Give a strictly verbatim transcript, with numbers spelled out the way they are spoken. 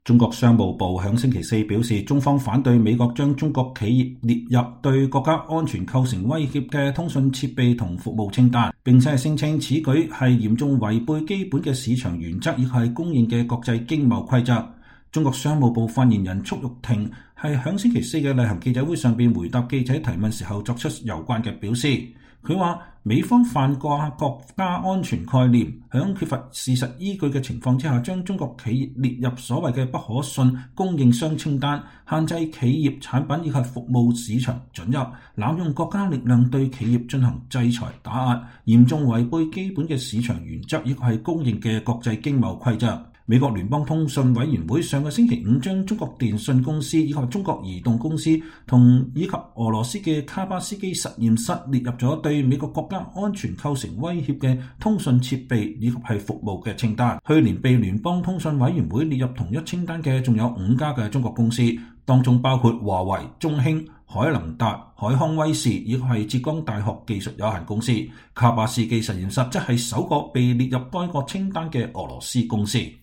中國商務部響星期四表示，中方反對美國將中國企業列入對國家安全構成威脅嘅通訊設備同服務清單，並且係聲稱此舉係嚴重違背基本嘅市場原則，亦係公認嘅國際經貿規則。中國商務部發言人束玉婷係響星期四嘅例行記者會上邊回答記者提問時候作出有關嘅表示。佢話美方泛化國家安全概念，響缺乏事實依據嘅情況之下，將中國企業列入所謂嘅不可信供應商清單，限制企業產品以及服務市場准入，濫用國家力量對企業進行制裁打壓，嚴重違背基本嘅市場原則，亦係公認嘅國際經貿規則。美國聯邦通訊委員會上個星期五將中國電信公司以及中國移動公司同以及俄羅斯嘅卡巴斯基實驗室列入咗對美國國家安全構成威脅嘅通訊設備以及係服務嘅清單。去年被聯邦通訊委員會列入同一清單嘅仲有五家嘅中國公司，當中包括華為、中興、海能達、海康威視以及係浙江大學技術有限公司。卡巴斯基實驗室則係首個被列入該個清單嘅俄羅斯公司。